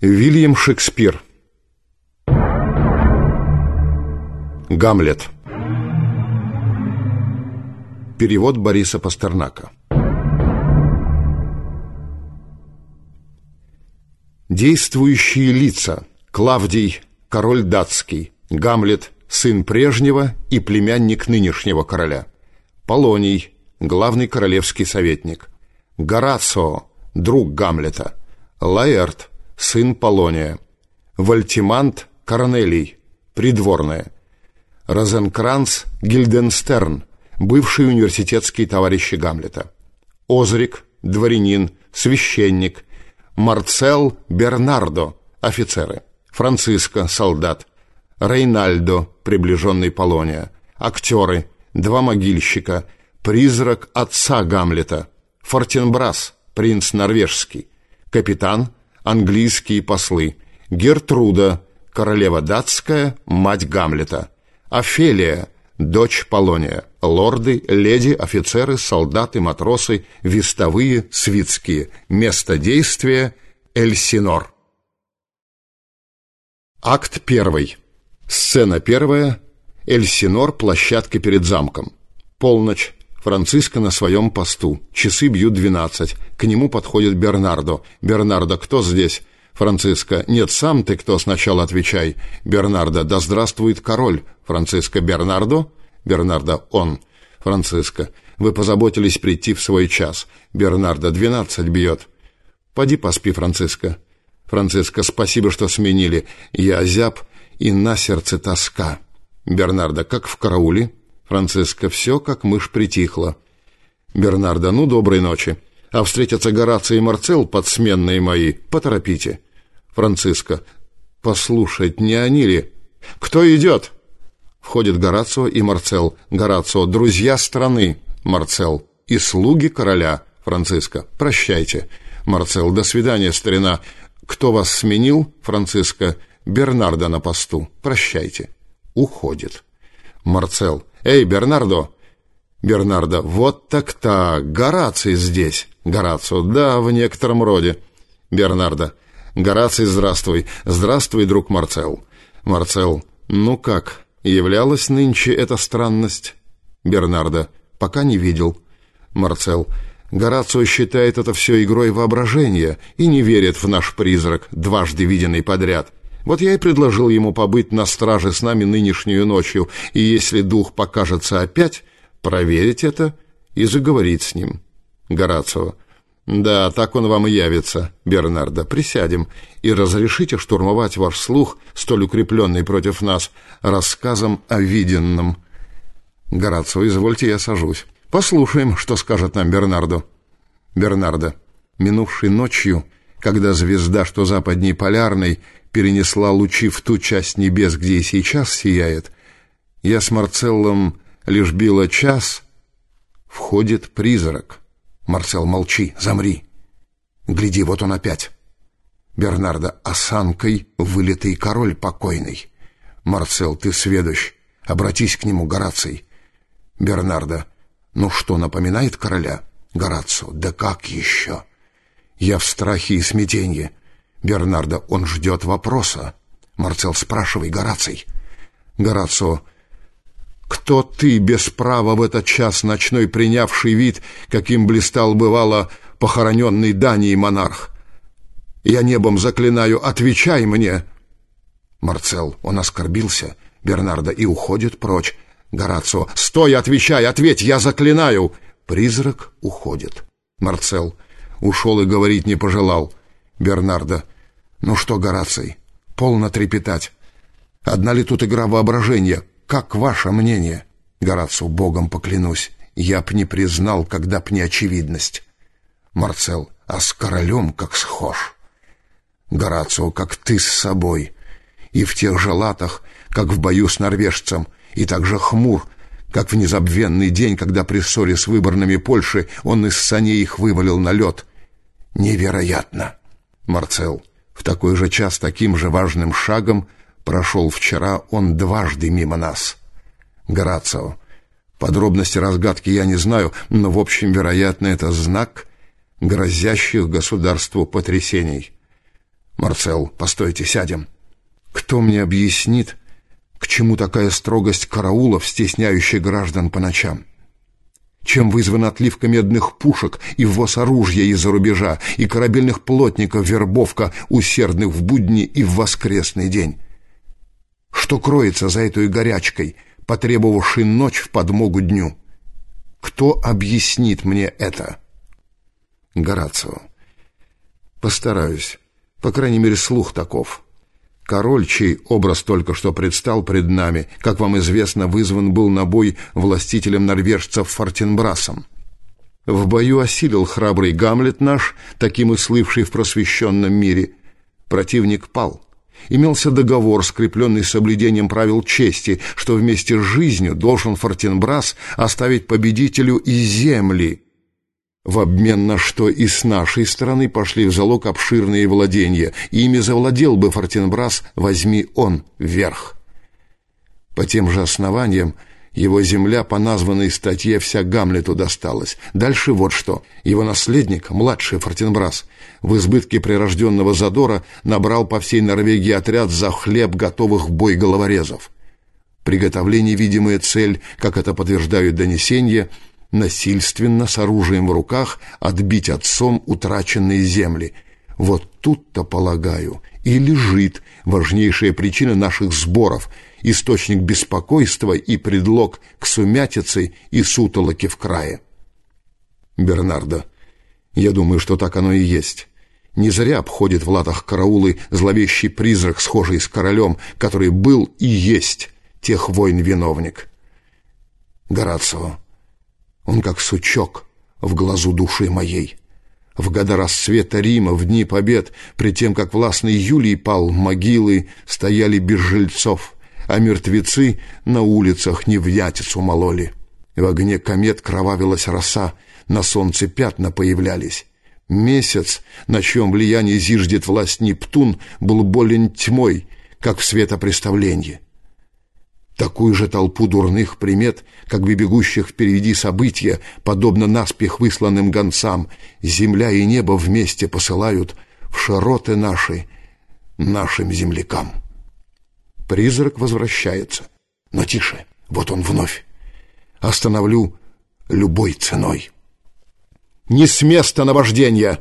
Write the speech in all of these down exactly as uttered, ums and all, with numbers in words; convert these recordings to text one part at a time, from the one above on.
Вильям Шекспир. Гамлет. Перевод Бориса Пастернака. Действующие лица: Клавдий, король датский; Гамлет, сын прежнего и племянник нынешнего короля; Полоний, главный королевский советник; Горацио, друг Гамлета; Лаэрт, сын Полония; Вальтимант Корнелий, придворная; Розенкранц Гильденстерн, бывший университетский товарищ Гамлета; Озрик, дворянин, священник; Марцел Бернардо, офицеры; Франциско, солдат; Рейнальдо, приближенный Полония; актеры: два могильщика; призрак отца Гамлета; Фортенбрас, принц норвежский; капитан, английские послы; Гертруда, королева датская, мать Гамлета; Офелия, дочь Полония; лорды, леди, офицеры, солдаты, матросы, вестовые, свитские. Место действия — Эльсинор. Акт первый. Сцена первая. Эльсинор, площадка перед замком. Полночь. Франциско на своем посту. Часы бьют двенадцать. К нему подходит Бернардо. «Бернардо, кто здесь?» Франциско: «Нет, сам ты кто, сначала отвечай». Бернардо: «Да здравствует король». Франциско: «Бернардо?» Бернардо: «Он». Франциско: «Вы позаботились прийти в свой час». Бернардо: «Двенадцать бьет». «Поди поспи, Франциско». Франциско: «Спасибо, что сменили. Я озяб, и на сердце тоска». Бернардо: «Как в карауле?» Франциско: «Все, как мышь притихла». Бернардо: «Ну, доброй ночи. А встретятся Горацио и Марцел, подсменные мои, поторопите». Франциско: «Послушать, не они ли?» «Кто идет?» Входят Горацио и Марцел. Горацио: «Друзья страны». Марцел: «И слуги короля». Франциско: «Прощайте». Марцел: «До свидания, старина. Кто вас сменил?» Франциско: «Бернардо на посту. Прощайте». Уходит. Марцел: «Эй, Бернардо!» Бернардо: «Вот так-так, Гораций здесь». Горацио: «Да, в некотором роде». Бернардо: «Гораций, здравствуй». «Здравствуй, друг Марцел». Марцел: «Ну как, являлась нынче эта странность?» Бернардо: «Пока не видел». Марцел: «Горацио считает это все игрой воображения и не верит в наш призрак, дважды виденный подряд. Вот я и предложил ему побыть на страже с нами нынешнюю ночью, и если дух покажется опять, проверить это и заговорить с ним». Горацио: «Да, так он вам и явится». Бернардо: «Присядем и разрешите штурмовать ваш слух, столь укрепленный против нас, рассказом о виденном». Горацио: «Извольте, я сажусь. Послушаем, что скажет нам Бернардо». Бернардо: «Минувшей ночью, когда звезда, что западней полярной, перенесла лучи в ту часть небес, где и сейчас сияет, я с Марцеллом лишь била час, входит призрак». Марцел: «Молчи, замри. Гляди, вот он опять». Бернардо: «Осанкой вылитый король покойный». Марцел: «Ты сведущ, обратись к нему, Гораций». Бернардо: «Ну что, напоминает короля?» Горацио: «Да как еще? Я в страхе и смятенье». Бернардо: «Он ждет вопроса». Марцел: «Спрашивай, Гораций». Горацио: «Кто ты, без права в этот час ночной принявший вид, каким блистал бывало похороненный Данией монарх? Я небом заклинаю, отвечай мне». Марцел: «Он оскорбился». Бернардо: «И уходит прочь». Горацио: «Стой, отвечай, ответь, я заклинаю». Призрак уходит. Марцел: «Ушел и говорить не пожелал». Бернардо: «Ну что, Гораций, полно трепетать. Одна ли тут игра воображения? Как ваше мнение?» Горацио: «Богом поклянусь, я б не признал, когда б не очевидность». Марцел: «А с королем как схож». Горацио: «Как ты с собой. И в тех же латах, как в бою с норвежцем, и также хмур, как в незабвенный день, когда при ссоре с выборными Польши он из саней их вывалил на лед. Невероятно». Марцел: «В такой же час таким же важным шагом прошел вчера он дважды мимо нас». Горацио: «Подробности разгадки я не знаю, но, в общем, вероятно, это знак грозящих государству потрясений». Марцел, постойте, сядем. Кто мне объяснит, к чему такая строгость караулов, стесняющая граждан по ночам? Чем вызвана отливка медных пушек и ввоз оружия из-за рубежа, и корабельных плотников вербовка усердных в будни и в воскресный день? Что кроется за этой горячкой, потребовавшей ночь в подмогу дню? Кто объяснит мне это? Горацио. Постараюсь. По крайней мере, слух таков. Король, чей образ только что предстал пред нами, как вам известно, вызван был на бой властителем норвежцев Фортенбрасом. В бою осилил храбрый Гамлет наш, таким и слывший в просвещенном мире. Противник пал. Имелся договор, скрепленный соблюдением правил чести, что вместе с жизнью должен Фортенбрас оставить победителю и земли, в обмен на что и с нашей стороны пошли в залог обширные владения, и ими завладел бы Фортенбрас, возьми он вверх. По тем же основаниям его земля по названной статье вся Гамлету досталась. Дальше вот что. Его наследник, младший Фортенбрас, в избытке прирожденного задора набрал по всей Норвегии отряд за хлеб готовых в бой головорезов. Приготовление, видимая цель, как это подтверждают донесения, насильственно, с оружием в руках, отбить отцом утраченные земли. Вот тут-то, полагаю, и лежит важнейшая причина наших сборов, источник беспокойства и предлог к сумятице и сутолоке в крае. Бернардо, я думаю, что так оно и есть. Не зря обходит в латах караулы зловещий призрак, схожий с королем, который был и есть тех войн виновник. Горацио, он как сучок в глазу души моей. В года расцвета Рима, в дни побед, пред тем, как властный Юлий пал, могилы стояли без жильцов, а мертвецы на улицах невнятицу мололи. В огне комет кровавилась роса, на солнце пятна появлялись. Месяц, на чьем влиянии зиждет власть Нептун, был болен тьмой, как в светопреставлении. Такую же толпу дурных примет, как бы бегущих впереди события, подобно наспех высланным гонцам, земля и небо вместе посылают в широты наши, нашим землякам. Призрак возвращается, но тише, вот он вновь. Остановлю любой ценой. Не с места наваждения!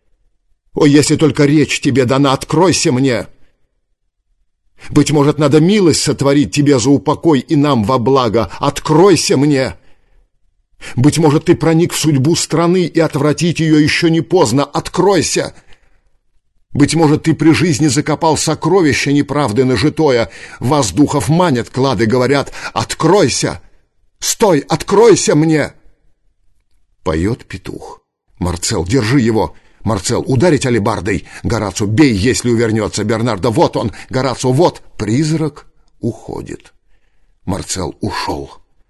О, если только речь тебе дана, откройся мне! Быть может, надо милость сотворить тебе за упокой и нам во благо. Откройся мне! Быть может, ты проник в судьбу страны, и отвратить ее еще не поздно. Откройся! Быть может, ты при жизни закопал сокровище неправды нажитое. Вас духов манят, клады говорят. Откройся! Стой, откройся мне! Поет петух. Марцел, держи его! Марцел, ударить алебардой. Горацио, бей, если увернется. Бернардо, вот он. Горацио, вот. Призрак уходит. Марцел ушел.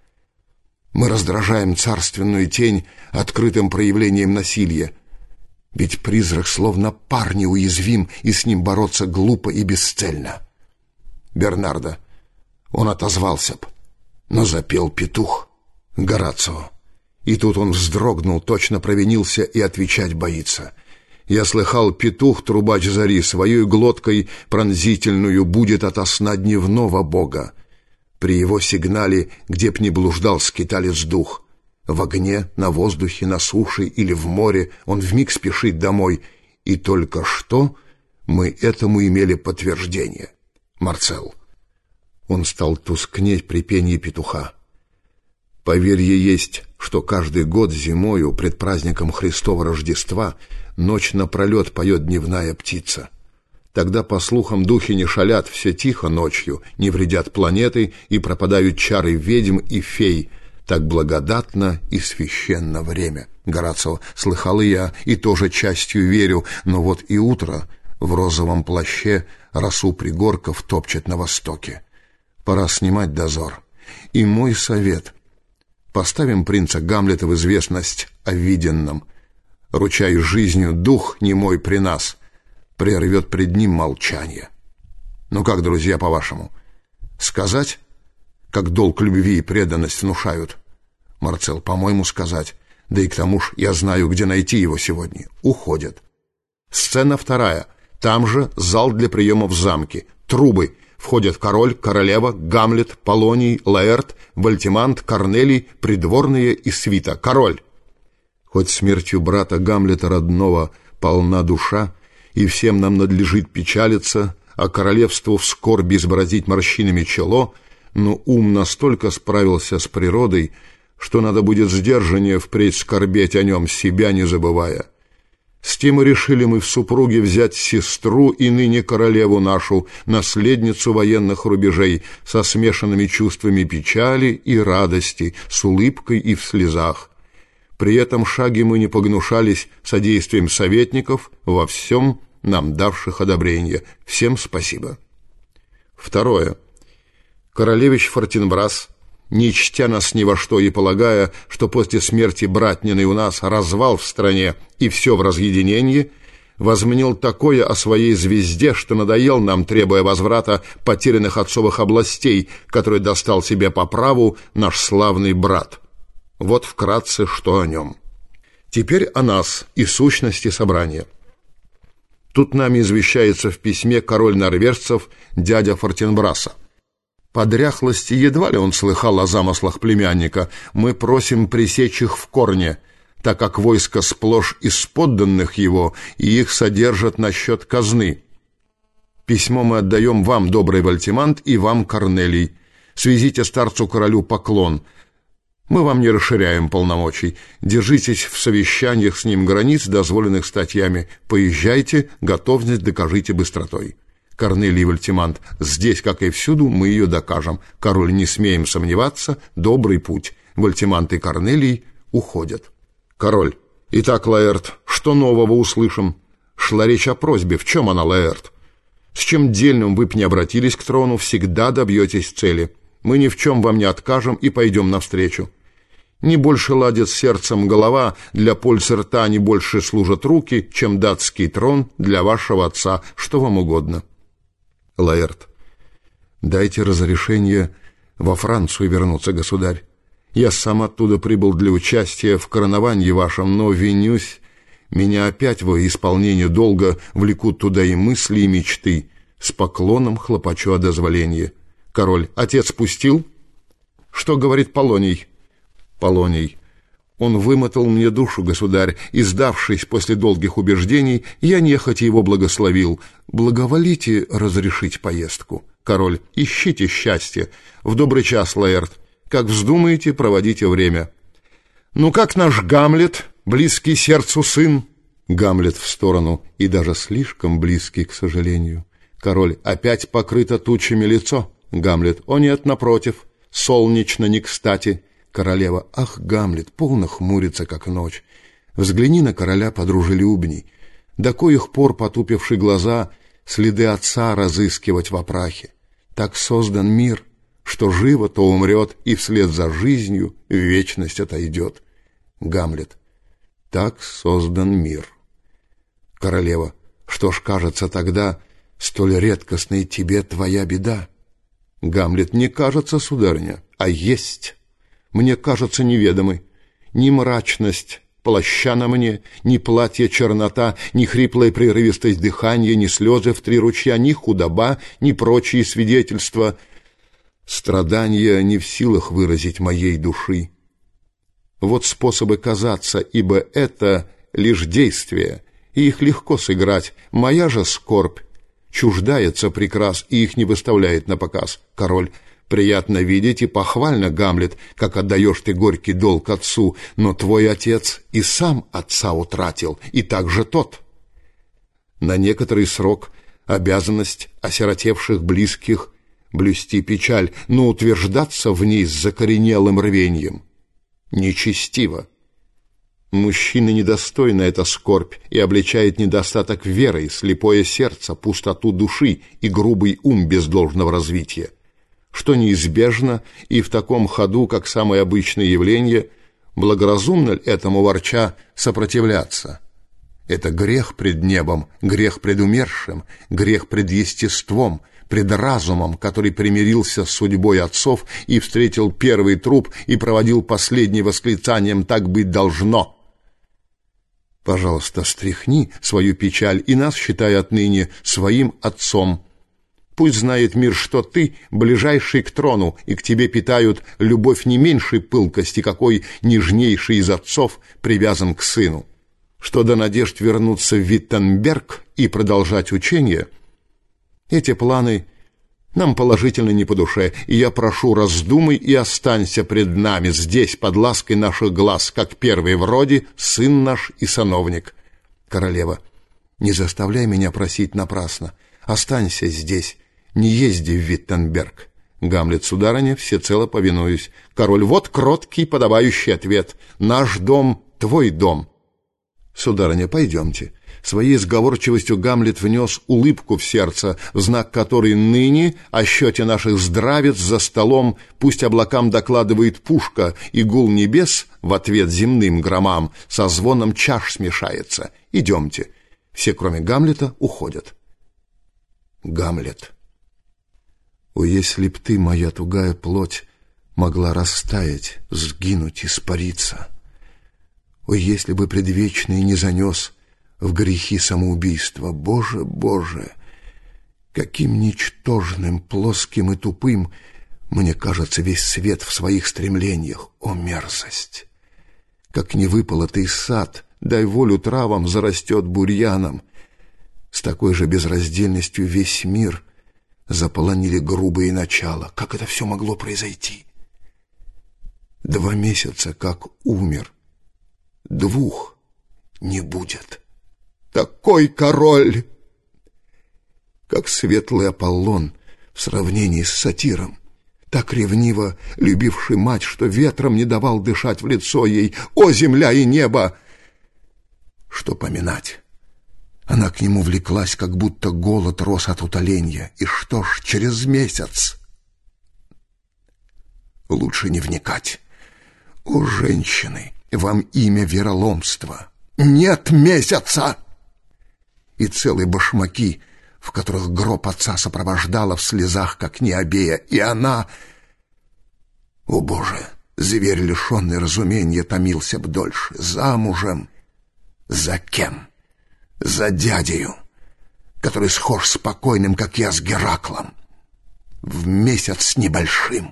Мы раздражаем царственную тень открытым проявлением насилия. Ведь призрак словно пар неуязвим, и с ним бороться глупо и бесцельно. Бернардо, он отозвался б, но запел петух. Горацио. И тут он вздрогнул, точно провинился и отвечать боится. Я слыхал, петух, трубач зари, своей глоткой пронзительную будет ото сна дневного бога. При его сигнале, где б ни блуждал скиталец дух, в огне, на воздухе, на суше или в море, он вмиг спешит домой, и только что мы этому имели подтверждение. Марцел. Он стал тускнеть при пении петуха. Поверье есть, что каждый год зимою, пред праздником Христова Рождества, ночь напролет поет дневная птица. Тогда, по слухам, духи не шалят, все тихо ночью, не вредят планеты и пропадают чары ведьм и фей. Так благодатно и священно время. Горацио, слыхал и я, и тоже частью верю, но вот и утро в розовом плаще росу пригорков топчет на востоке. Пора снимать дозор. И мой совет — поставим принца Гамлета в известность о виденном. Ручаюсь жизнью, дух немой при нас прервет пред ним молчание. Ну как, друзья, по-вашему? Сказать, как долг любви и преданность внушают? Марцел, по-моему, сказать. Да и к тому ж я знаю, где найти его сегодня. Уходят. Сцена вторая. Там же зал для приема в замке, трубы. Входят король, королева, Гамлет, Полоний, Лаэрт, Вальтимант, Корнелий, придворные и свита. Король. Хоть смертью брата Гамлета родного полна душа, и всем нам надлежит печалиться, а королевству в скорби изборозить морщинами чело, но ум настолько справился с природой, что надо будет сдержаннее впредь скорбеть о нем, себя не забывая. С тем и решили мы в супруге взять сестру и ныне королеву нашу, наследницу военных рубежей, со смешанными чувствами печали и радости, с улыбкой и в слезах. При этом шаге мы не погнушались содействием советников во всем, нам давших одобрение. Всем спасибо. Второе. Королевич Фортинбрас, не чтя нас ни во что и полагая, что после смерти братниной у нас развал в стране и все в разъединении, возмнил такое о своей звезде, что надоел нам, требуя возврата потерянных отцовых областей, которые достал себе по праву наш славный брат. Вот вкратце, что о нем. Теперь о нас и сущности собрания. Тут нами извещается в письме король норвежцев дядя Фортинбраса. По дряхлости едва ли он слыхал о замыслах племянника. Мы просим пресечь их в корне, так как войско сплошь из подданных его, и их содержат на счет казны. Письмо мы отдаем вам, добрый Вальтимант, и вам, Корнелий. Свезите старцу-королю поклон. Мы вам не расширяем полномочий. Держитесь в совещаниях с ним границ, дозволенных статьями. Поезжайте, готовность докажите быстротой. Корнелий и Вальтимант, здесь, как и всюду, мы ее докажем. Король, не смеем сомневаться, добрый путь. Вальтимант и Корнелий уходят. Король. Итак, Лаэрт, что нового услышим? Шла речь о просьбе. В чем она, Лаэрт? С чем дельным вы б не обратились к трону, всегда добьетесь цели. Мы ни в чем вам не откажем и пойдем навстречу. Не больше ладит сердцем голова, для пользы рта не больше служат руки, чем датский трон для вашего отца, что вам угодно. Лаэрт. Дайте разрешение во Францию вернуться, государь. Я сам оттуда прибыл для участия в короновании вашем, но винюсь, меня опять во исполнение долга влекут туда и мысли, и мечты. С поклоном хлопочу о дозволении. Король. Отец пустил? Что говорит Полоний? Полоний. Он вымотал мне душу, государь, и, сдавшись после долгих убеждений, я нехотя его благословил. Благоволите разрешить поездку. Король. Ищите счастье. В добрый час, Лаэрт. Как вздумаете, проводите время. Ну как наш Гамлет, близкий сердцу сын? Гамлет в сторону, и даже слишком близкий, к сожалению. Король. Опять покрыто тучами лицо. Гамлет. О нет, напротив, солнечно не кстати. Королева. Ах, Гамлет, полно хмурится, как ночь. Взгляни на короля подружелюбней. До коих пор, потупивши глаза, следы отца разыскивать в опрахе. Так создан мир, что живо, то умрет, и вслед за жизнью в вечность отойдет. Гамлет. Так создан мир. Королева. Что ж, кажется тогда, столь редкостной тебе твоя беда? Гамлет. Не кажется, сударыня, а есть. Мне кажется неведомой. Ни мрачность плаща на мне, ни платье чернота, ни хриплая прерывистость дыхания, ни слезы в три ручья, ни худоба, ни прочие свидетельства. Страдания не в силах выразить моей души. Вот способы казаться, ибо это лишь действия, и их легко сыграть. Моя же скорбь чуждается прекрас и их не выставляет на показ. Король. Приятно видеть и похвально, Гамлет, как отдаешь ты горький долг отцу, но твой отец и сам отца утратил, и также тот. На некоторый срок обязанность осиротевших близких блюсти печаль, но утверждаться в ней с закоренелым рвеньем нечестиво. Мужчины недостойна эта скорбь и обличает недостаток веры, слепое сердце, пустоту души и грубый ум без должного развития, что неизбежно и в таком ходу, как самое обычное явление, благоразумно ли этому ворча сопротивляться? Это грех пред небом, грех пред умершим, грех пред естеством, пред разумом, который примирился с судьбой отцов и встретил первый труп и проводил последний восклицанием «так быть должно». Пожалуйста, стряхни свою печаль и нас считай отныне своим отцом. Пусть знает мир, что ты ближайший к трону, и к тебе питают любовь не меньшей пылкости, какой нежнейший из отцов привязан к сыну. Что до надежд вернуться в Виттенберг и продолжать учение, эти планы нам положительно не по душе, и я прошу, раздумай и останься пред нами здесь, под лаской наших глаз, как первый в роде сын наш и сановник. Королева, не заставляй меня просить напрасно. Останься здесь, не езди в Виттенберг. Гамлет, сударыня, всецело повинуюсь. Король, вот кроткий, подобающий ответ. Наш дом — твой дом. Сударыня, пойдемте. Своей сговорчивостью Гамлет внес улыбку в сердце, в знак которой ныне о счете наших здравиц за столом пусть облакам докладывает пушка, и гул небес в ответ земным громам со звоном чаш смешается. Идемте. Все, кроме Гамлета, уходят. Гамлет. О, если б ты, моя тугая плоть, могла растаять, сгинуть, испариться! О, если бы предвечный не занес в грехи самоубийства! Боже, Боже! Каким ничтожным, плоским и тупым мне кажется весь свет в своих стремлениях! О, мерзость! Как не выполотый сад, дай волю травам, зарастет бурьяном. С такой же безраздельностью весь мир заполонили грубые начала. Как это все могло произойти? Два месяца как умер, двух не будет. Такой король, как светлый Аполлон в сравнении с сатиром, так ревниво любивший мать, что ветром не давал дышать в лицо ей. О, земля и небо! Что поминать? Она к нему влеклась, как будто голод рос от утоления. И что ж, через месяц? Лучше не вникать. О, женщины, вам имя вероломства. Нет месяца! И целые башмаки, в которых гроб отца сопровождала в слезах, как Необея. И она... О, Боже, зверь, лишенный разумения, томился б дольше. Замужем. За кем? За дядею, который схож с покойным, как я с Гераклом. В месяц с небольшим.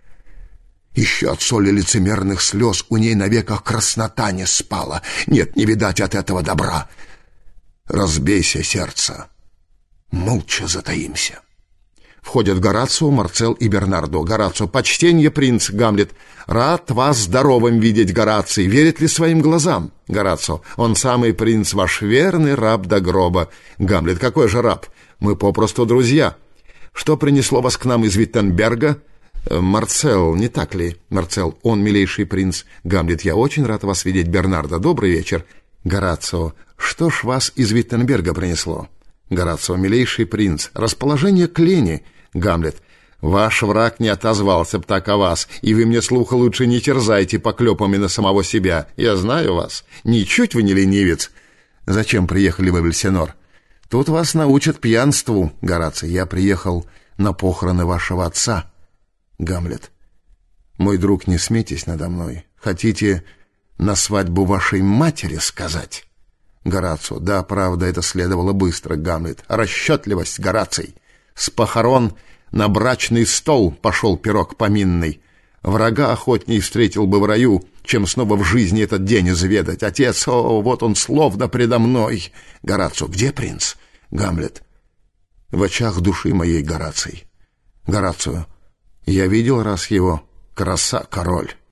Еще от соли лицемерных слез у ней на веках краснота не спала. Нет, не видать от этого добра. Разбейся, сердце. Молча затаимся. Входят Горацио, Марцел и Бернардо. Горацио. Почтенье, принц. Гамлет. Рад вас здоровым видеть, Гораций. Верит ли своим глазам? Горацио. Он самый принц, ваш верный раб до гроба. Гамлет. Какой же раб? Мы попросту друзья. Что принесло вас к нам из Виттенберга? Марцел, не так ли? Марцел. Он милейший принц. Гамлет. Я очень рад вас видеть, Бернардо. Добрый вечер. Горацио. Что ж вас из Виттенберга принесло? Горацио. Милейший принц. Расположение к лени. Гамлет. Ваш враг не отозвался б так о вас, и вы мне слуха лучше не терзайте поклепами на самого себя. Я знаю вас. Ничуть вы не ленивец. Зачем приехали вы в Эльсинор? Тут вас научат пьянству. Гораций. Я приехал на похороны вашего отца. Гамлет. Мой друг, не смейтесь надо мной. Хотите на свадьбу вашей матери сказать? Горацио. Да, правда, это следовало быстро. Гамлет. Расчетливость, Гораций. С похорон на брачный стол пошел пирог поминный. Врага охотней встретил бы в раю, чем снова в жизни этот день изведать. Отец, о, вот он словно предо мной. Горацио. Где принц? Гамлет. В очах души моей, Гораций. Горацио. Я видел раз его. Краса, король.